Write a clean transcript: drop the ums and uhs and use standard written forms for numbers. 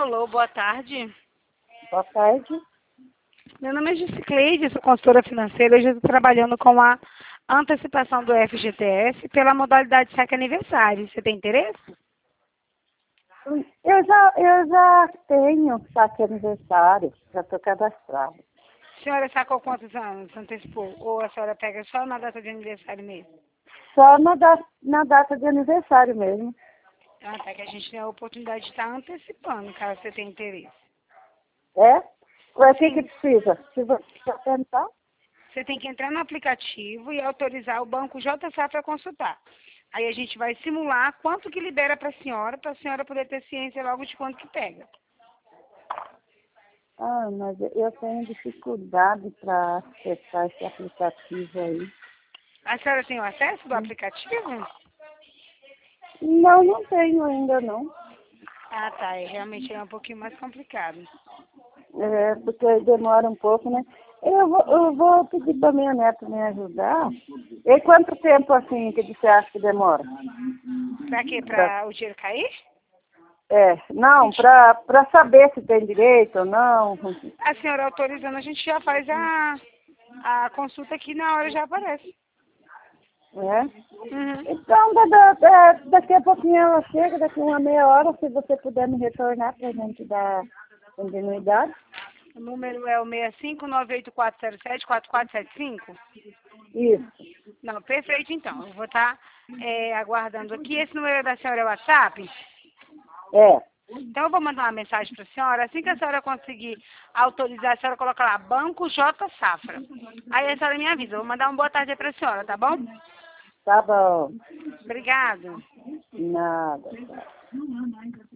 Alô, boa tarde. Boa tarde. Meu nome é Giscleide, sou consultora financeira. Hoje eu estou trabalhando com a antecipação do FGTS pela modalidade saque aniversário. Você tem interesse? Eu já tenho saque aniversário, já estou cadastrada. A senhora sacou quantos anos? Antecipou? Ou a senhora pega só na data de aniversário mesmo? Só na data de aniversário mesmo. Até que a gente tem a oportunidade de estar antecipando, caso você tenha interesse. É? O que Sim. precisa? Precisa tentar? Você tem que entrar no aplicativo e autorizar o banco JSA para consultar. Aí a gente vai simular quanto que libera para a senhora poder ter ciência logo de quanto que pega. Ah, mas eu tenho dificuldade para acessar esse aplicativo aí. A senhora tem o acesso do aplicativo? Não tenho ainda não. Ah, tá. Realmente é um pouquinho mais complicado. É, porque demora um pouco, né? Eu vou pedir para minha neta me ajudar. E quanto tempo assim que você acha que demora? Para quê? Pra, Para o dinheiro cair? não, para saber se tem direito ou não. A senhora autorizando, a gente já faz a consulta aqui na hora já aparece. Né? Uhum. Então, daqui a pouquinho ela chega, daqui uma meia hora, se você puder me retornar para a gente dar continuidade. O número é o 6598-407-4475? Isso, Não, perfeito então. Eu vou estar aguardando aqui. Esse número da senhora é o WhatsApp? é. Então eu vou mandar uma mensagem para a senhora. Assim que a senhora conseguir autorizar, a senhora coloca lá, Banco J Safra. Aí a senhora me avisa. Eu vou mandar uma boa tarde para a senhora, tá bom? Tá bom. Obrigado. Nada. Tá.